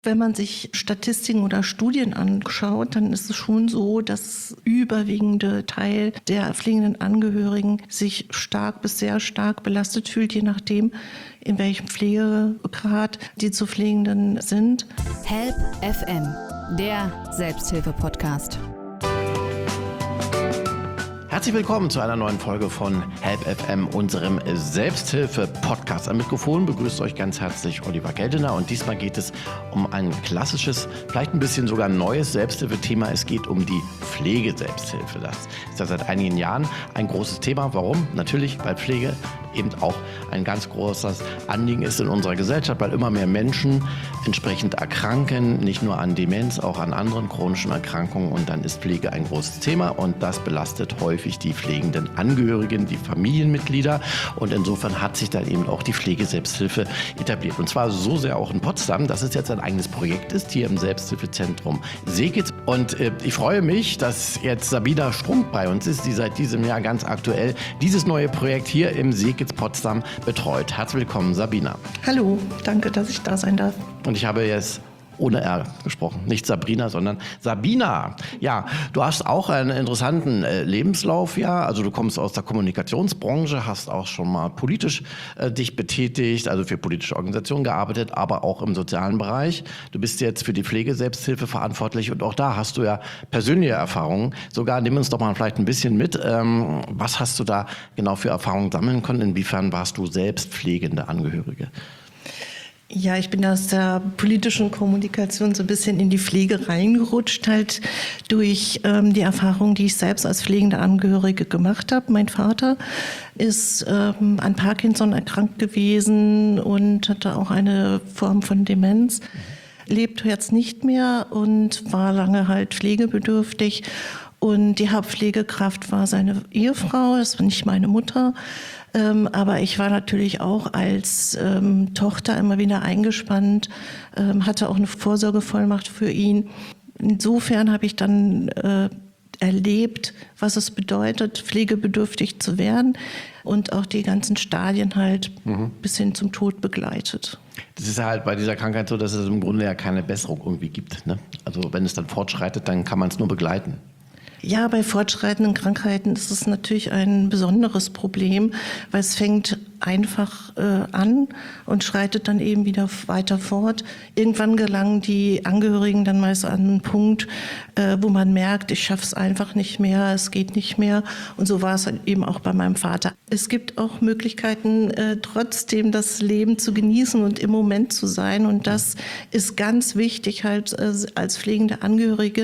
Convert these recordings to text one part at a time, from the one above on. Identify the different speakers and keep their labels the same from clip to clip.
Speaker 1: Wenn man sich Statistiken oder Studien anschaut, dann ist es schon so, dass überwiegende Teil der pflegenden Angehörigen sich stark bis sehr stark belastet fühlt, je nachdem, in welchem Pflegegrad die zu Pflegenden sind.
Speaker 2: Help FM, der Selbsthilfe-Podcast.
Speaker 3: Herzlich willkommen zu einer neuen Folge von Help FM, unserem Selbsthilfe-Podcast. Am Mikrofon begrüßt euch ganz herzlich Oliver Geldener und diesmal geht es um ein klassisches, vielleicht ein bisschen sogar neues Selbsthilfethema. Es geht um die Pflegeselbsthilfe. Das ist ja seit einigen Jahren ein großes Thema. Warum? Natürlich, weil Pflege eben auch ein ganz großes Anliegen ist in unserer Gesellschaft, weil immer mehr Menschen entsprechend erkranken, nicht nur an Demenz, auch an anderen chronischen Erkrankungen, und dann ist Pflege ein großes Thema und das belastet häufig die pflegenden Angehörigen, die Familienmitglieder, und insofern hat sich dann eben auch die Pflegeselbsthilfe etabliert, und zwar so sehr auch in Potsdam, dass es jetzt ein eigenes Projekt ist, hier im Selbsthilfezentrum Seekitz, und ich freue mich, dass jetzt Sabina Strunk bei uns ist, die seit diesem Jahr ganz aktuell dieses neue Projekt hier im Seekitz Potsdam betreut. Herzlich willkommen, Sabina.
Speaker 1: Hallo, danke, dass ich da sein darf.
Speaker 3: Und ich habe jetzt ohne R gesprochen. Nicht Sabrina, sondern Sabina. Ja, du hast auch einen interessanten Lebenslauf, ja. Also du kommst aus der Kommunikationsbranche, hast auch schon mal politisch dich betätigt, also für politische Organisationen gearbeitet, aber auch im sozialen Bereich. Du bist jetzt für die Pflegeselbsthilfe verantwortlich und auch da hast du ja persönliche Erfahrungen. Sogar nimm uns doch mal vielleicht ein bisschen mit. Was hast du da genau für Erfahrungen sammeln können? Inwiefern warst du selbst pflegende Angehörige?
Speaker 1: Ja, ich bin aus der politischen Kommunikation so ein bisschen in die Pflege reingerutscht, halt durch die Erfahrung, die ich selbst als pflegende Angehörige gemacht habe. Mein Vater ist an Parkinson erkrankt gewesen und hatte auch eine Form von Demenz, lebt jetzt nicht mehr und war lange halt pflegebedürftig. Und die Hauptpflegekraft war seine Ehefrau, das war nicht meine Mutter. Aber ich war natürlich auch als Tochter immer wieder eingespannt, hatte auch eine Vorsorgevollmacht für ihn. Insofern habe ich dann erlebt, was es bedeutet, pflegebedürftig zu werden und auch die ganzen Stadien halt bis hin zum Tod begleitet.
Speaker 3: Das ist halt bei dieser Krankheit so, dass es im Grunde ja keine Besserung irgendwie gibt, ne? Also wenn es dann fortschreitet, dann kann man es nur begleiten.
Speaker 1: Ja, bei fortschreitenden Krankheiten ist es natürlich ein besonderes Problem, weil es fängt einfach an und schreitet dann eben wieder weiter fort. Irgendwann gelangen die Angehörigen dann meist an einen Punkt, wo man merkt, ich schaffe es einfach nicht mehr, es geht nicht mehr. Und so war es eben auch bei meinem Vater. Es gibt auch Möglichkeiten, trotzdem das Leben zu genießen und im Moment zu sein. Und das ist ganz wichtig, halt als pflegende Angehörige,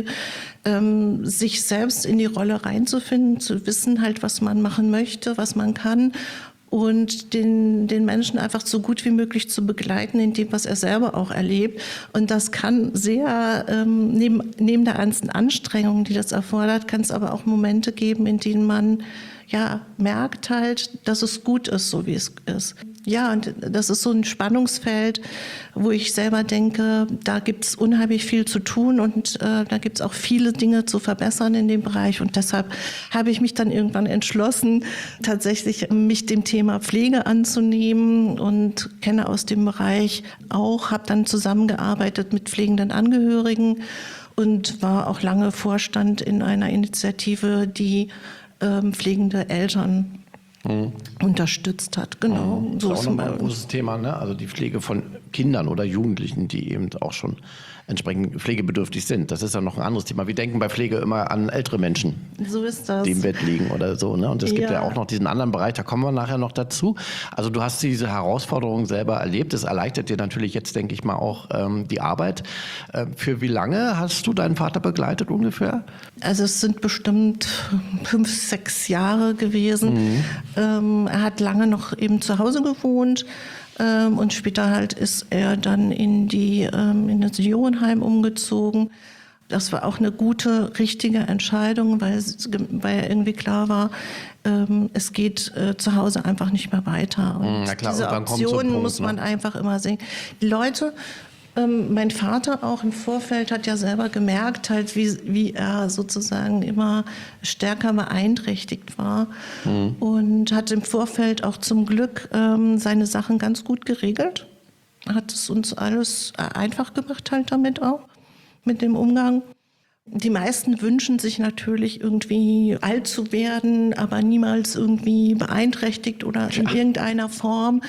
Speaker 1: sich selbst in die Rolle reinzufinden, zu wissen halt, was man machen möchte, was man kann, und den Menschen einfach so gut wie möglich zu begleiten in dem, was er selber auch erlebt. Und das kann sehr, neben der ganzen Anstrengung, die das erfordert, kann es aber auch Momente geben, in denen man ja merkt halt, dass es gut ist, so wie es ist. Ja, und das ist so ein Spannungsfeld, wo ich selber denke, da gibt es unheimlich viel zu tun und da gibt es auch viele Dinge zu verbessern in dem Bereich. Und deshalb habe ich mich dann irgendwann entschlossen, tatsächlich mich dem Thema Pflege anzunehmen und kenne aus dem Bereich auch, habe dann zusammengearbeitet mit pflegenden Angehörigen und war auch lange Vorstand in einer Initiative, die pflegende Eltern unterstützt hat. Genau.
Speaker 3: Das ist auch nochmal ein großes Thema, ne? Also die Pflege von Kindern oder Jugendlichen, die eben auch schon entsprechend pflegebedürftig sind. Das ist ja noch ein anderes Thema. Wir denken bei Pflege immer an ältere Menschen,
Speaker 1: so ist das,
Speaker 3: die im Bett liegen oder so, ne? Und es gibt ja auch noch diesen anderen Bereich, da kommen wir nachher noch dazu. Also du hast diese Herausforderung selber erlebt. Das erleichtert dir natürlich jetzt, denke ich mal, auch die Arbeit. Für wie lange hast du deinen Vater begleitet ungefähr?
Speaker 1: Also es sind bestimmt 5, 6 Jahre gewesen. Er hat lange noch eben zu Hause gewohnt. Und später halt ist er dann in das Seniorenheim umgezogen. Das war auch eine gute, richtige Entscheidung, weil irgendwie klar war, es geht zu Hause einfach nicht mehr weiter. Und
Speaker 3: na klar,
Speaker 1: diese
Speaker 3: und dann
Speaker 1: Optionen muss man einfach immer sehen. Die Leute, mein Vater auch im Vorfeld hat ja selber gemerkt, halt, wie er sozusagen immer stärker beeinträchtigt war und hat im Vorfeld auch zum Glück seine Sachen ganz gut geregelt. hat es uns alles einfach gemacht halt damit auch, mit dem Umgang. Die meisten wünschen sich natürlich irgendwie alt zu werden, aber niemals irgendwie beeinträchtigt oder in irgendeiner Form.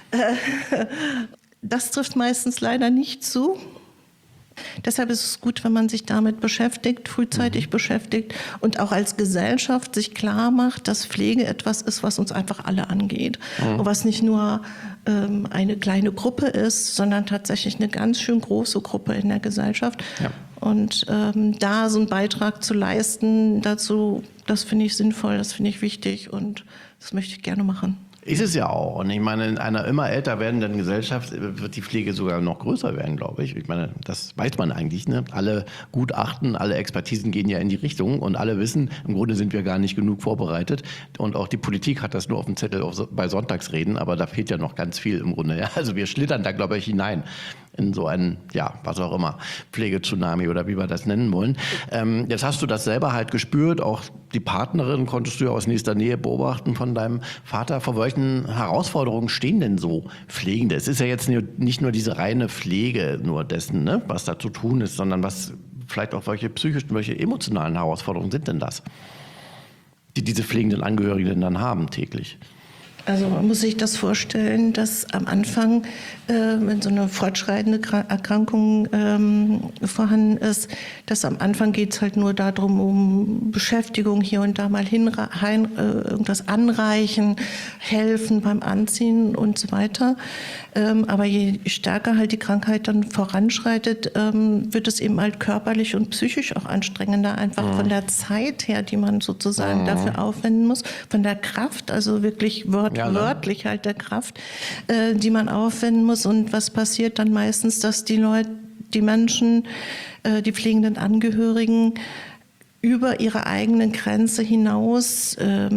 Speaker 1: Das trifft meistens leider nicht zu. Deshalb ist es gut, wenn man sich damit beschäftigt, frühzeitig beschäftigt und auch als Gesellschaft sich klar macht, dass Pflege etwas ist, was uns einfach alle angeht. Und was nicht nur eine kleine Gruppe ist, sondern tatsächlich eine ganz schön große Gruppe in der Gesellschaft. Ja. Und da so einen Beitrag zu leisten dazu, das finde ich sinnvoll, das finde ich wichtig und das möchte ich gerne machen.
Speaker 3: Ist es ja auch. Und ich meine, in einer immer älter werdenden Gesellschaft wird die Pflege sogar noch größer werden, glaube ich. Ich meine, das weiß man eigentlich. Ne? Alle Gutachten, alle Expertisen gehen ja in die Richtung und alle wissen, im Grunde sind wir gar nicht genug vorbereitet. Und auch die Politik hat das nur auf dem Zettel bei Sonntagsreden, aber da fehlt ja noch ganz viel im Grunde. Ja? Also wir schlittern da, glaube ich, hinein in so einen, ja, was auch immer, Pflegetsunami oder wie wir das nennen wollen. Jetzt hast du das selber halt gespürt, auch die Partnerin konntest du ja aus nächster Nähe beobachten von deinem Vater. Vor welchen Herausforderungen stehen denn so Pflegende? Es ist ja jetzt nicht nur diese reine Pflege nur dessen, ne, was da zu tun ist, sondern was vielleicht auch welche psychischen, welche emotionalen Herausforderungen sind denn das, die diese pflegenden Angehörigen dann haben täglich?
Speaker 1: Also man muss sich das vorstellen, dass am Anfang, wenn so eine fortschreitende Erkrankung vorhanden ist, dass am Anfang geht es halt nur darum, um Beschäftigung hier und da mal irgendwas anreichen, helfen beim Anziehen und so weiter. Aber je stärker halt die Krankheit dann voranschreitet, wird es eben halt körperlich und psychisch auch anstrengender, einfach von der Zeit her, die man sozusagen dafür aufwenden muss, von der Kraft, also wirklich wörtlich halt der Kraft, die man aufwenden muss. Und was passiert dann meistens, dass die Menschen, die pflegenden Angehörigen über ihre eigene Grenze hinaus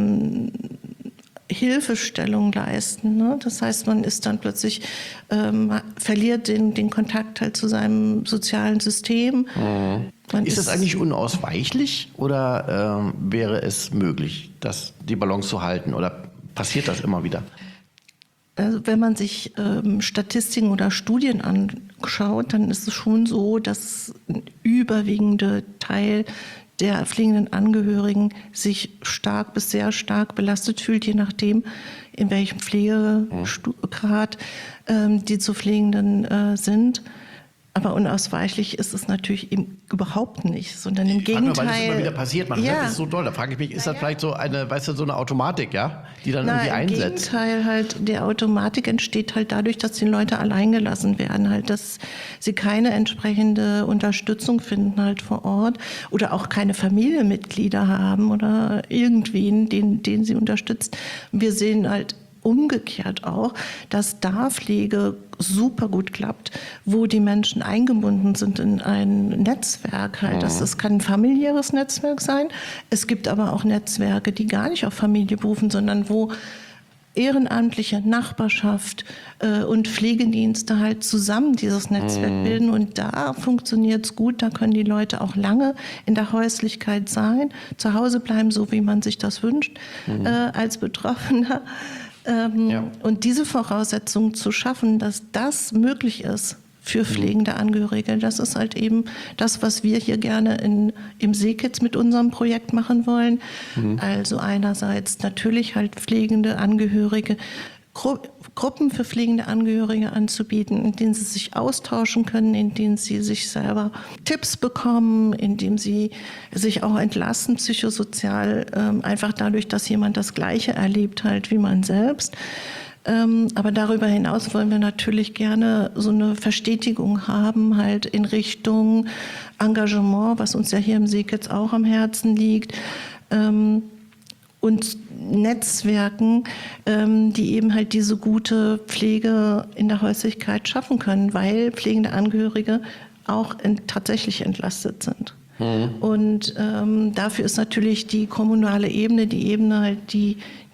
Speaker 1: Hilfestellung leisten. Ne? Das heißt, man ist dann plötzlich, verliert den Kontakt halt zu seinem sozialen System.
Speaker 3: Ist das eigentlich unausweichlich oder wäre es möglich, die Balance zu halten oder passiert das immer wieder?
Speaker 1: Also wenn man sich Statistiken oder Studien anschaut, dann ist es schon so, dass ein überwiegender Teil der pflegenden Angehörigen sich stark bis sehr stark belastet fühlt, je nachdem, in welchem Pflegegrad die zu Pflegenden sind. Aber unausweichlich ist es natürlich eben überhaupt nicht, sondern im Gegenteil.
Speaker 3: Weil es immer wieder passiert, man hört es so doll. Da frage ich mich, ist das vielleicht so eine, so eine Automatik, ja, die dann irgendwie einsetzt?
Speaker 1: Im Gegenteil halt, die Automatik entsteht halt dadurch, dass die Leute allein gelassen werden, halt, dass sie keine entsprechende Unterstützung finden halt vor Ort oder auch keine Familienmitglieder haben oder irgendwen, den sie unterstützt. Wir sehen halt umgekehrt auch, dass da Pflege super gut klappt, wo die Menschen eingebunden sind in ein Netzwerk. Halt. Das kann ein familiäres Netzwerk sein. Es gibt aber auch Netzwerke, die gar nicht auf Familie berufen, sondern wo ehrenamtliche Nachbarschaft und Pflegedienste halt zusammen dieses Netzwerk bilden. Und da funktioniert es gut. Da können die Leute auch lange in der Häuslichkeit sein, zu Hause bleiben, so wie man sich das wünscht, als Betroffener. Und diese Voraussetzungen zu schaffen, dass das möglich ist für pflegende Angehörige, das ist halt eben das, was wir hier gerne im Seekids mit unserem Projekt machen wollen. Also einerseits natürlich halt pflegende Angehörige, Gruppen für pflegende Angehörige anzubieten, in denen sie sich austauschen können, in denen sie sich selber Tipps bekommen, in denen sie sich auch entlasten psychosozial, einfach dadurch, dass jemand das Gleiche erlebt halt wie man selbst. Aber darüber hinaus wollen wir natürlich gerne so eine Verstetigung haben, halt in Richtung Engagement, was uns ja hier im Seekids auch am Herzen liegt, und Netzwerken, die eben halt diese gute Pflege in der Häuslichkeit schaffen können, weil pflegende Angehörige auch tatsächlich entlastet sind. Und dafür ist natürlich die kommunale Ebene, die Ebene halt, die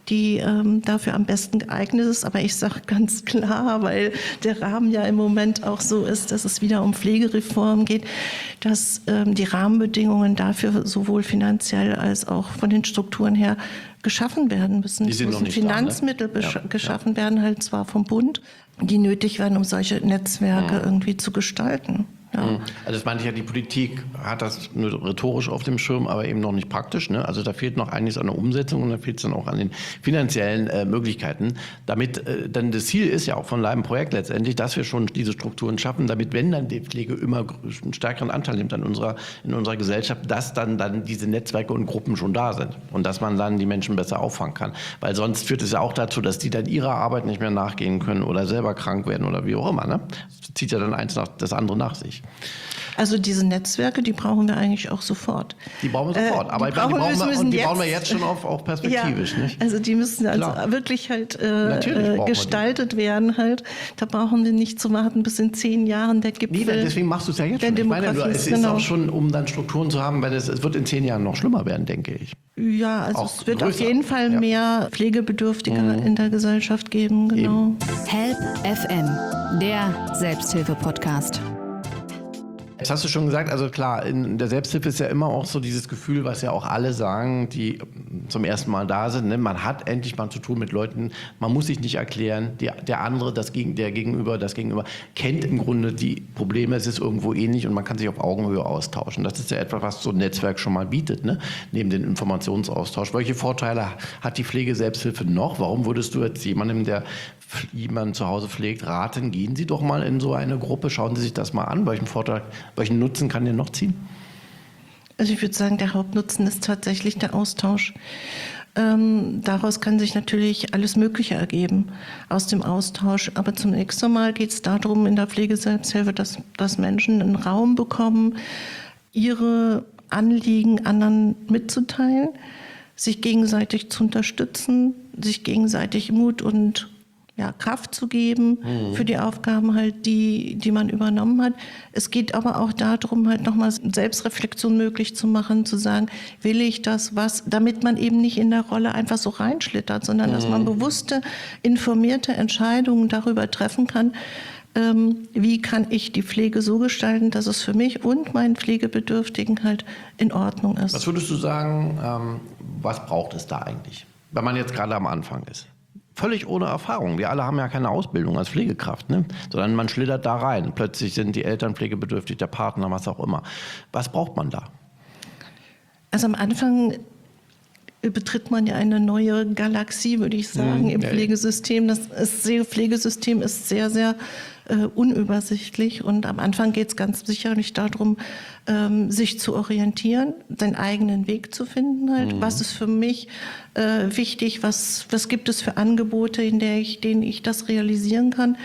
Speaker 1: die dafür am besten geeignet ist. Aber ich sage ganz klar, weil der Rahmen ja im Moment auch so ist, dass es wieder um Pflegereform geht, dass die Rahmenbedingungen dafür sowohl finanziell als auch von den Strukturen her geschaffen werden müssen. Es müssen Finanzmittel geschaffen werden, halt zwar vom Bund, die nötig werden, um solche Netzwerke irgendwie zu gestalten. Ja.
Speaker 3: Also das meinte ich ja, die Politik hat das nur rhetorisch auf dem Schirm, aber eben noch nicht praktisch. Ne? Also da fehlt noch einiges an der Umsetzung und da fehlt es dann auch an den finanziellen Möglichkeiten. Damit dann das Ziel ist ja auch von einem Projekt letztendlich, dass wir schon diese Strukturen schaffen, damit, wenn dann die Pflege immer einen stärkeren Anteil nimmt in unserer Gesellschaft, dass dann diese Netzwerke und Gruppen schon da sind und dass man dann die Menschen besser auffangen kann. Weil sonst führt es ja auch dazu, dass die dann ihrer Arbeit nicht mehr nachgehen können oder selber krank werden oder wie auch immer. Ne? Das zieht ja dann eins nach das andere nach sich.
Speaker 1: Also diese Netzwerke, die brauchen wir eigentlich auch sofort.
Speaker 3: Die brauchen wir sofort, aber die bauen wir jetzt schon auch perspektivisch,
Speaker 1: ja,
Speaker 3: nicht?
Speaker 1: Also die müssen also wirklich halt gestaltet werden halt. Da brauchen wir nicht zu warten bis in 10 Jahren der Gipfel. Nee,
Speaker 3: deswegen machst du es ja jetzt schon. Ich meine, es ist auch schon, um dann Strukturen zu haben, weil es wird in 10 Jahren noch schlimmer werden, denke ich.
Speaker 1: Ja, also
Speaker 3: auch
Speaker 1: es wird
Speaker 3: größer.
Speaker 1: Auf jeden Fall mehr Pflegebedürftige in der Gesellschaft geben, genau.
Speaker 2: Help FM, der Selbsthilfe-Podcast.
Speaker 3: Jetzt hast du schon gesagt, also klar, in der Selbsthilfe ist ja immer auch so dieses Gefühl, was ja auch alle sagen, die zum ersten Mal da sind. Ne? Man hat endlich mal zu tun mit Leuten, man muss sich nicht erklären. Der andere, das Gegenüber kennt im Grunde die Probleme, es ist irgendwo ähnlich und man kann sich auf Augenhöhe austauschen. Das ist ja etwas, was so ein Netzwerk schon mal bietet, ne? Neben dem Informationsaustausch. Welche Vorteile hat die Pflege-Selbsthilfe noch? Warum würdest du jetzt jemandem, der jemanden zu Hause pflegt, raten, gehen Sie doch mal in so eine Gruppe, schauen Sie sich das mal an. Welchen Nutzen kann der noch ziehen?
Speaker 1: Also ich würde sagen, der Hauptnutzen ist tatsächlich der Austausch. Daraus kann sich natürlich alles Mögliche ergeben aus dem Austausch. Aber zunächst einmal geht es darum, in der Pflege-Selbsthilfe, dass Menschen einen Raum bekommen, ihre Anliegen anderen mitzuteilen, sich gegenseitig zu unterstützen, sich gegenseitig Mut und Kraft zu geben für die Aufgaben halt, die man übernommen hat. Es geht aber auch darum, halt nochmal Selbstreflexion möglich zu machen, zu sagen, will ich das, was, damit man eben nicht in der Rolle einfach so reinschlittert, sondern dass man bewusste, informierte Entscheidungen darüber treffen kann, wie kann ich die Pflege so gestalten, dass es für mich und meinen Pflegebedürftigen halt in Ordnung ist.
Speaker 3: Was würdest du sagen, was braucht es da eigentlich, wenn man jetzt gerade am Anfang ist? Völlig ohne Erfahrung. Wir alle haben ja keine Ausbildung als Pflegekraft, ne? Sondern man schlittert da rein. Plötzlich sind die Eltern pflegebedürftig, der Partner, was auch immer. Was braucht man da?
Speaker 1: Also am Anfang betritt man ja eine neue Galaxie, würde ich sagen, im Pflegesystem. Das Pflegesystem ist sehr, sehr unübersichtlich und am Anfang geht es ganz sicherlich darum, sich zu orientieren, seinen eigenen Weg zu finden halt. Was ist für mich wichtig, was gibt es für Angebote, in denen ich das realisieren kann.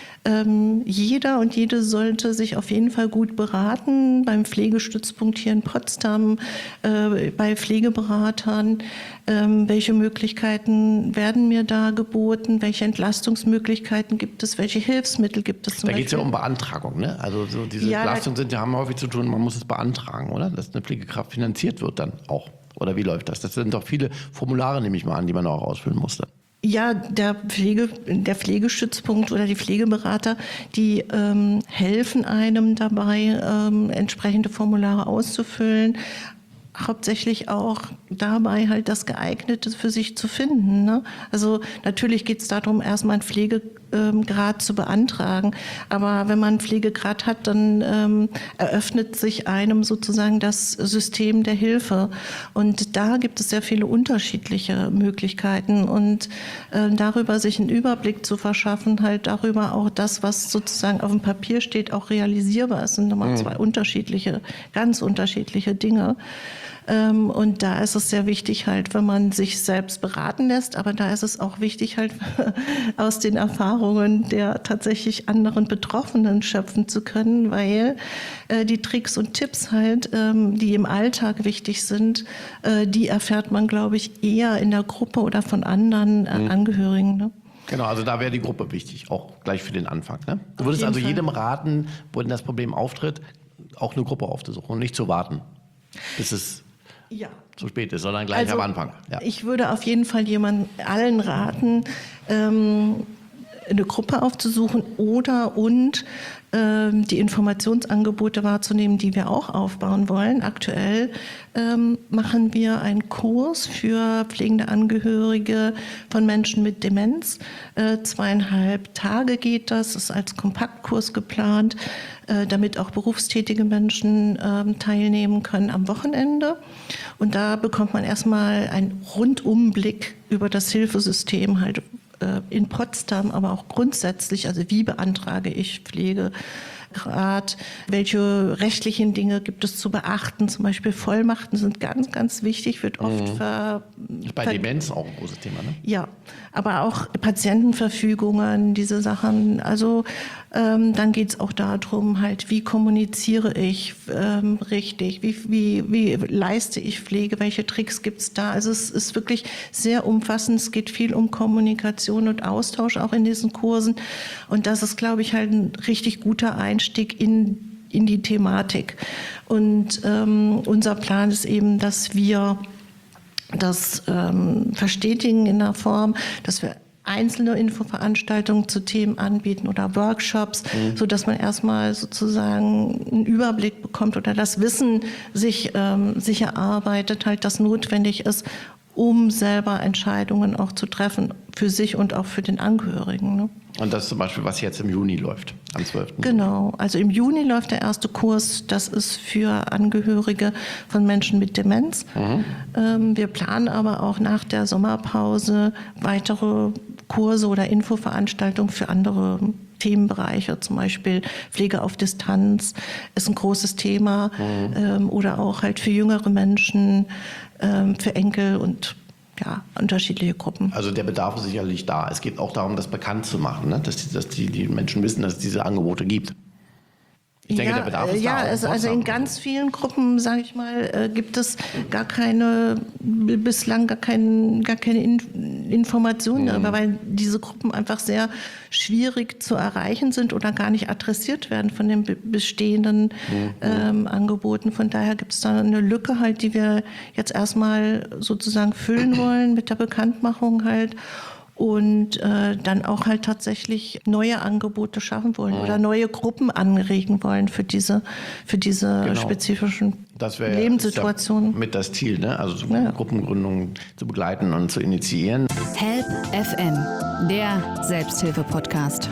Speaker 1: Jeder und jede sollte sich auf jeden Fall gut beraten, beim Pflegestützpunkt hier in Potsdam, bei Pflegeberatern. Welche Möglichkeiten werden mir da geboten? Welche Entlastungsmöglichkeiten gibt es? Welche Hilfsmittel gibt es?
Speaker 3: Da geht es ja um Beantragung, ne? Also so diese Entlastungen haben häufig zu tun, man muss es beantragen, oder? Dass eine Pflegekraft finanziert wird dann auch. Oder wie läuft das? Das sind doch viele Formulare, nehme ich mal an, die man auch ausfüllen musste.
Speaker 1: Ja, der Pflegestützpunkt oder die Pflegeberater, die helfen einem dabei, entsprechende Formulare auszufüllen. Hauptsächlich auch dabei halt das Geeignete für sich zu finden. Ne? Also natürlich geht es darum, erstmal einen Pflegegrad zu beantragen. Aber wenn man einen Pflegegrad hat, dann eröffnet sich einem sozusagen das System der Hilfe. Und da gibt es sehr viele unterschiedliche Möglichkeiten. Und darüber sich einen Überblick zu verschaffen, halt darüber auch das, was sozusagen auf dem Papier steht, auch realisierbar ist. Das sind nochmal zwei ganz unterschiedliche Dinge. Und da ist es sehr wichtig halt, wenn man sich selbst beraten lässt, aber da ist es auch wichtig halt aus den Erfahrungen der tatsächlich anderen Betroffenen schöpfen zu können, weil die Tricks und Tipps halt, die im Alltag wichtig sind, die erfährt man, glaube ich, eher in der Gruppe oder von anderen Angehörigen. Ne?
Speaker 3: Genau, also da wäre die Gruppe wichtig, auch gleich für den Anfang. Ne? Du würdest also jedem raten, wenn das Problem auftritt, auch eine Gruppe aufzusuchen und nicht zu warten, bis es
Speaker 1: Ja.
Speaker 3: zu spät ist, sondern gleich am Anfang. Ja.
Speaker 1: Ich würde auf jeden Fall allen raten, eine Gruppe aufzusuchen und die Informationsangebote wahrzunehmen, die wir auch aufbauen wollen. Aktuell machen wir einen Kurs für pflegende Angehörige von Menschen mit Demenz. 2,5 Tage geht das, ist als Kompaktkurs geplant, damit auch berufstätige Menschen teilnehmen können am Wochenende. Und da bekommt man erstmal einen Rundumblick über das Hilfesystem halt in Potsdam, aber auch grundsätzlich, also wie beantrage ich Pflegegrad, welche rechtlichen Dinge gibt es zu beachten, zum Beispiel Vollmachten sind ganz, ganz wichtig, wird oft
Speaker 3: Ist bei Demenz auch ein großes Thema, ne?
Speaker 1: Ja, aber auch Patientenverfügungen, diese Sachen. Also dann geht es auch darum, halt, wie kommuniziere ich richtig, wie leiste ich Pflege, welche Tricks gibt es da. Also es ist wirklich sehr umfassend, es geht viel um Kommunikation und Austausch auch in diesen Kursen. Und das ist, glaube ich, halt ein richtig guter Einstieg in die Thematik. Und unser Plan ist eben, dass wir das verstetigen in der Form, dass wir einzelne Infoveranstaltungen zu Themen anbieten oder Workshops, so dass man erstmal sozusagen einen Überblick bekommt oder das Wissen sich erarbeitet, halt das notwendig ist, um selber Entscheidungen auch zu treffen, für sich und auch für den Angehörigen. Ne?
Speaker 3: Und das ist zum Beispiel, was jetzt im Juni läuft, am 12.
Speaker 1: Genau, also im Juni läuft der erste Kurs, das ist für Angehörige von Menschen mit Demenz. Wir planen aber auch nach der Sommerpause weitere Kurse oder Infoveranstaltungen für andere Themenbereiche, zum Beispiel Pflege auf Distanz ist ein großes Thema oder auch halt für jüngere Menschen, für Enkel und ja, unterschiedliche Gruppen.
Speaker 3: Also der Bedarf ist sicherlich da. Es geht auch darum, das bekannt zu machen, ne? Dass die Menschen wissen, dass es diese Angebote gibt. Ich denke, der Bedarf ist da.
Speaker 1: Ja, also in ganz vielen Gruppen, sage ich mal, gibt es bislang gar keine Informationen darüber, weil diese Gruppen einfach sehr schwierig zu erreichen sind oder gar nicht adressiert werden von den bestehenden Angeboten. Von daher gibt es da eine Lücke halt, die wir jetzt erstmal sozusagen füllen wollen mit der Bekanntmachung halt. Und dann auch halt tatsächlich neue Angebote schaffen wollen oder neue Gruppen anregen wollen für diese spezifischen Lebenssituationen.
Speaker 3: Ja mit das Ziel, ne? Also Gruppengründungen zu begleiten und zu initiieren.
Speaker 2: Help FM, der Selbsthilfe-Podcast.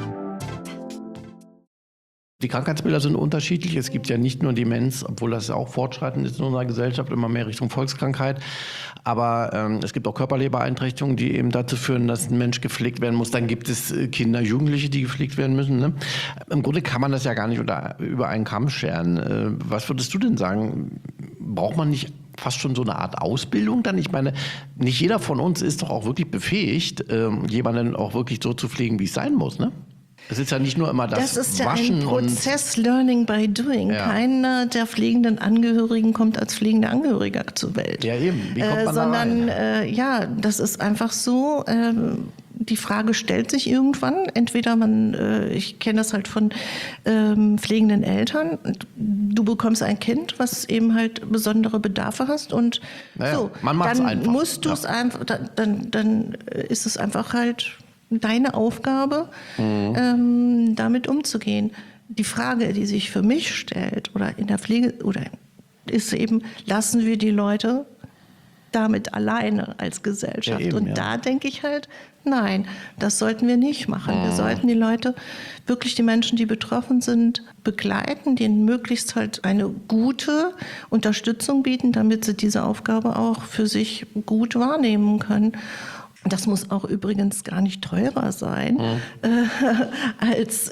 Speaker 3: Die Krankheitsbilder sind unterschiedlich. Es gibt ja nicht nur Demenz, obwohl das ja auch fortschreitend ist in unserer Gesellschaft, immer mehr Richtung Volkskrankheit. Aber es gibt auch körperliche Beeinträchtigungen, die eben dazu führen, dass ein Mensch gepflegt werden muss. Dann gibt es Kinder, Jugendliche, die gepflegt werden müssen. Ne? Im Grunde kann man das ja gar nicht über einen Kamm scheren. Was würdest du denn sagen? Braucht man nicht fast schon so eine Art Ausbildung dann? Ich meine, nicht jeder von uns ist doch auch wirklich befähigt, jemanden auch wirklich so zu pflegen, wie es sein muss, ne? Es ist ja nicht nur immer das
Speaker 1: ist ja
Speaker 3: Waschen
Speaker 1: ein Prozess Learning by Doing. Ja. Keiner der pflegenden Angehörigen kommt als pflegender Angehöriger zur Welt.
Speaker 3: Ja, eben. Wie kommt man da rein?
Speaker 1: Das ist einfach so. Die Frage stellt sich irgendwann. Entweder ich kenne das halt von pflegenden Eltern. Du bekommst ein Kind, was eben halt besondere Bedarfe hast und
Speaker 3: man macht's
Speaker 1: dann
Speaker 3: einfach.
Speaker 1: Musst du es einfach. Dann ist es einfach halt deine Aufgabe, damit umzugehen. Die Frage, die sich für mich stellt, oder in der Pflege, ist eben, lassen wir die Leute damit alleine als Gesellschaft?
Speaker 3: Ja, eben,
Speaker 1: und da denke ich halt, nein, das sollten wir nicht machen. Wir sollten die Leute, wirklich die Menschen, die betroffen sind, begleiten, denen möglichst halt eine gute Unterstützung bieten, damit sie diese Aufgabe auch für sich gut wahrnehmen können. Das muss auch übrigens gar nicht teurer sein als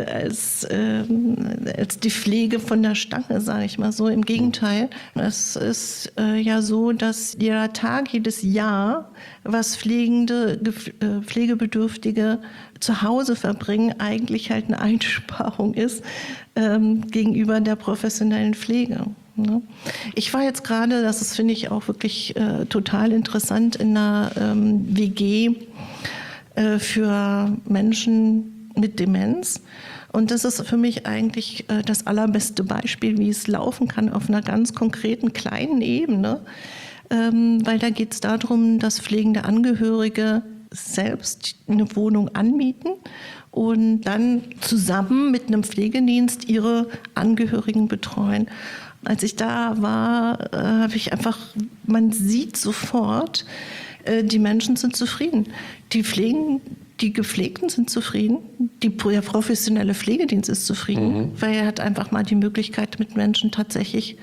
Speaker 1: die Pflege von der Stange, sage ich mal so. Im Gegenteil, es ist ja so, dass jeder Tag, jedes Jahr, was Pflegebedürftige zu Hause verbringen, eigentlich halt eine Einsparung ist gegenüber der professionellen Pflege. Ich war jetzt gerade, das ist, finde ich, auch wirklich total interessant, in einer WG für Menschen mit Demenz. Und das ist für mich eigentlich das allerbeste Beispiel, wie es laufen kann auf einer ganz konkreten kleinen Ebene. Weil da geht es darum, dass pflegende Angehörige selbst eine Wohnung anmieten und dann zusammen mit einem Pflegedienst ihre Angehörigen betreuen. Als ich da war, habe ich einfach, man sieht sofort, die Menschen sind zufrieden. Die Gepflegten sind zufrieden, der professionelle Pflegedienst ist zufrieden, weil er hat einfach mal die Möglichkeit, mit Menschen tatsächlich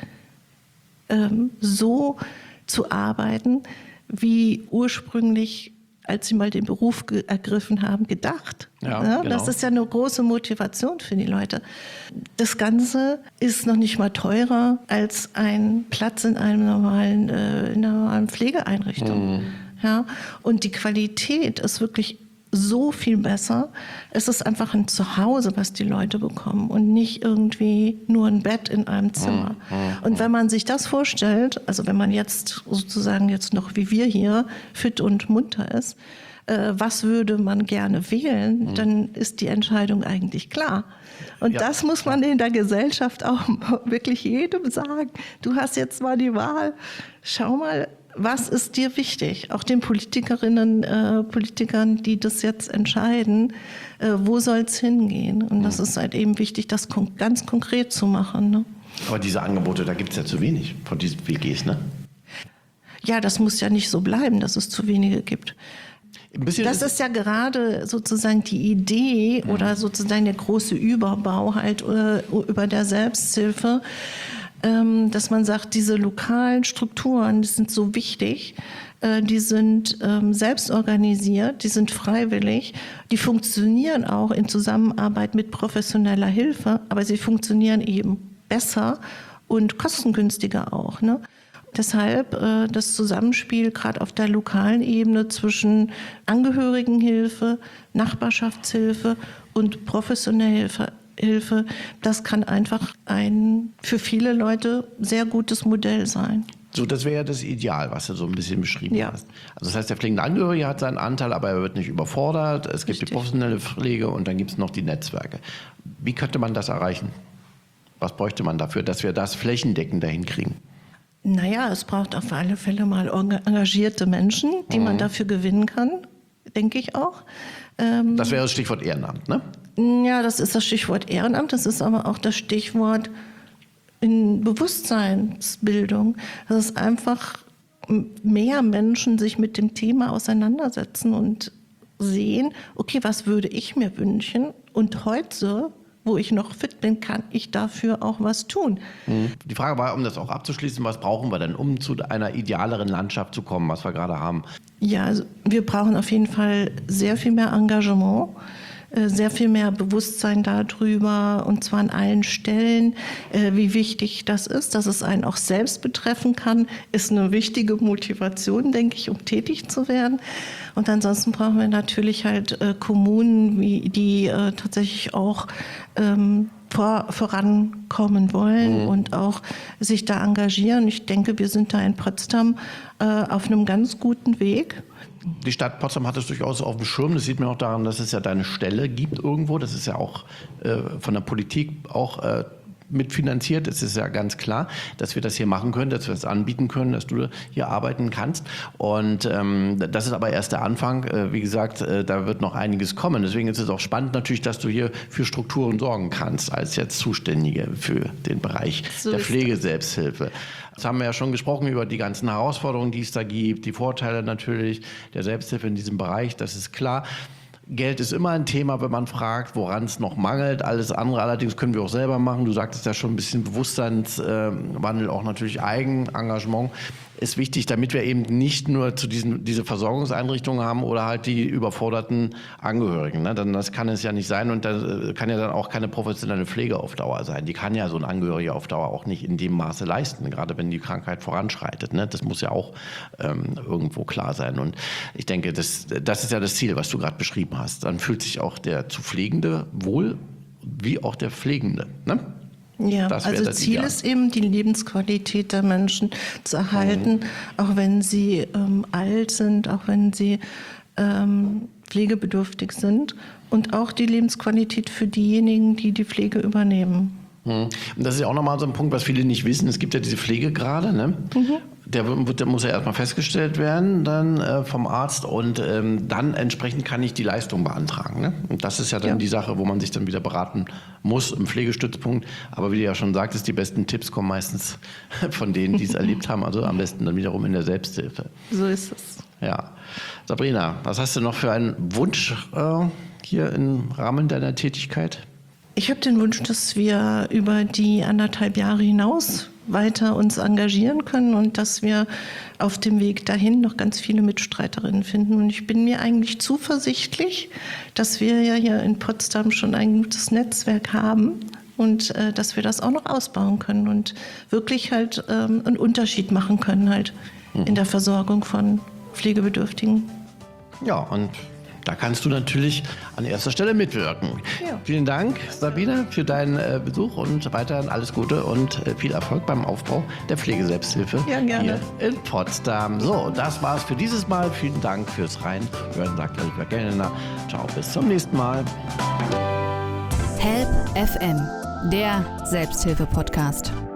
Speaker 1: so zu arbeiten, wie ursprünglich, als sie mal den Beruf ergriffen haben, gedacht.
Speaker 3: Ja, genau.
Speaker 1: Das ist ja eine große Motivation für die Leute. Das Ganze ist noch nicht mal teurer als ein Platz in einer normalen Pflegeeinrichtung. Ja, und die Qualität ist wirklich so viel besser. Es ist einfach ein Zuhause, was die Leute bekommen und nicht irgendwie nur ein Bett in einem Zimmer. Und wenn man sich das vorstellt, also wenn man jetzt sozusagen jetzt noch wie wir hier fit und munter ist, was würde man gerne wählen, dann ist die Entscheidung eigentlich klar. Und das muss man in der Gesellschaft auch wirklich jedem sagen. Du hast jetzt mal die Wahl. Schau mal, was ist dir wichtig? Auch den Politikern, die das jetzt entscheiden, wo soll es hingehen? Und das ist halt eben wichtig, das ganz konkret zu machen. Ne?
Speaker 3: Aber diese Angebote, da gibt es ja zu wenig von diesen WGs, ne?
Speaker 1: Ja, das muss ja nicht so bleiben, dass es zu wenige gibt. Das ist ja gerade sozusagen die Idee oder sozusagen der große Überbau halt über der Selbsthilfe, dass man sagt, diese lokalen Strukturen, die sind so wichtig, die sind selbst organisiert, die sind freiwillig, die funktionieren auch in Zusammenarbeit mit professioneller Hilfe, aber sie funktionieren eben besser und kostengünstiger auch, ne? Deshalb das Zusammenspiel gerade auf der lokalen Ebene zwischen Angehörigenhilfe, Nachbarschaftshilfe und professioneller Hilfe, das kann einfach ein für viele Leute sehr gutes Modell sein.
Speaker 3: So, das wäre ja das Ideal, was du so ein bisschen beschrieben hast. Also das heißt, der pflegende Angehörige hat seinen Anteil, aber er wird nicht überfordert. Es gibt die professionelle Pflege und dann gibt es noch die Netzwerke. Wie könnte man das erreichen? Was bräuchte man dafür, dass wir das flächendeckender hinkriegen?
Speaker 1: Naja, es braucht auf alle Fälle mal engagierte Menschen, die man dafür gewinnen kann, denke ich auch.
Speaker 3: Das wäre das Stichwort Ehrenamt, ne?
Speaker 1: Ja, das ist das Stichwort Ehrenamt, das ist aber auch das Stichwort in Bewusstseinsbildung. Das ist einfach mehr Menschen sich mit dem Thema auseinandersetzen und sehen, okay, was würde ich mir wünschen? Und heute, wo ich noch fit bin, kann ich dafür auch was tun.
Speaker 3: Die Frage war, um das auch abzuschließen, was brauchen wir denn, um zu einer idealeren Landschaft zu kommen, was wir gerade haben?
Speaker 1: Ja, also wir brauchen auf jeden Fall sehr viel mehr Engagement, sehr viel mehr Bewusstsein darüber, und zwar an allen Stellen, wie wichtig das ist, dass es einen auch selbst betreffen kann, ist eine wichtige Motivation, denke ich, um tätig zu werden. Und ansonsten brauchen wir natürlich halt Kommunen, die tatsächlich auch vorankommen wollen und auch sich da engagieren. Ich denke, wir sind da in Potsdam auf einem ganz guten Weg.
Speaker 3: Die Stadt Potsdam hat es durchaus auf dem Schirm. Das sieht man auch daran, dass es ja deine Stelle gibt irgendwo. Das ist ja auch von der Politik auch mitfinanziert. Es ist ja ganz klar, dass wir das hier machen können, dass wir das anbieten können, dass du hier arbeiten kannst. Und das ist aber erst der Anfang. Wie gesagt, da wird noch einiges kommen. Deswegen ist es auch spannend natürlich, dass du hier für Strukturen sorgen kannst, als jetzt Zuständige für den Bereich der Pflegeselbsthilfe. Das haben wir ja schon gesprochen über die ganzen Herausforderungen, die es da gibt, die Vorteile natürlich der Selbsthilfe in diesem Bereich, das ist klar. Geld ist immer ein Thema, wenn man fragt, woran es noch mangelt. Alles andere allerdings können wir auch selber machen. Du sagtest ja schon ein bisschen Bewusstseinswandel, auch natürlich Eigenengagement ist wichtig, damit wir eben nicht nur diese Versorgungseinrichtungen haben oder halt die überforderten Angehörigen. Ne? Denn das kann es ja nicht sein und das kann ja dann auch keine professionelle Pflege auf Dauer sein. Die kann ja so ein Angehöriger auf Dauer auch nicht in dem Maße leisten, gerade wenn die Krankheit voranschreitet. Ne? Das muss ja auch irgendwo klar sein. Und ich denke, das ist ja das Ziel, was du gerade beschrieben hast. Dann fühlt sich auch der zu Pflegende wohl, wie auch der Pflegende. Ne?
Speaker 1: Ja, also Ziel ist eben, die Lebensqualität der Menschen zu erhalten, auch wenn sie alt sind, auch wenn sie pflegebedürftig sind. und auch die Lebensqualität für diejenigen, die die Pflege übernehmen.
Speaker 3: Und das ist ja auch nochmal so ein Punkt, was viele nicht wissen. Es gibt ja diese Pflegegrade, ne? Der muss ja erstmal festgestellt werden dann vom Arzt und dann entsprechend kann ich die Leistung beantragen. Ne? Und das ist ja dann die Sache, wo man sich dann wieder beraten muss im Pflegestützpunkt. Aber wie du ja schon sagtest, die besten Tipps kommen meistens von denen, die es erlebt haben. Also am besten dann wiederum in der Selbsthilfe.
Speaker 1: So ist es.
Speaker 3: Ja. Sabrina, was hast du noch für einen Wunsch hier im Rahmen deiner Tätigkeit?
Speaker 1: Ich habe den Wunsch, dass wir über die 1,5 Jahre hinaus weiter uns engagieren können und dass wir auf dem Weg dahin noch ganz viele Mitstreiterinnen finden. Und ich bin mir eigentlich zuversichtlich, dass wir ja hier in Potsdam schon ein gutes Netzwerk haben und dass wir das auch noch ausbauen können und wirklich halt einen Unterschied machen können halt in der Versorgung von Pflegebedürftigen.
Speaker 3: Ja, und da kannst du natürlich an erster Stelle mitwirken.
Speaker 1: Ja.
Speaker 3: Vielen Dank, Sabine, für deinen Besuch und weiterhin alles Gute und viel Erfolg beim Aufbau der Pflegeselbsthilfe
Speaker 1: gerne.
Speaker 3: hier in Potsdam. So, das war's für dieses Mal. Vielen Dank fürs Reinhören, sagt Oliver Gellner. Ciao, bis zum nächsten Mal.
Speaker 2: Help FM, der Selbsthilfe-Podcast.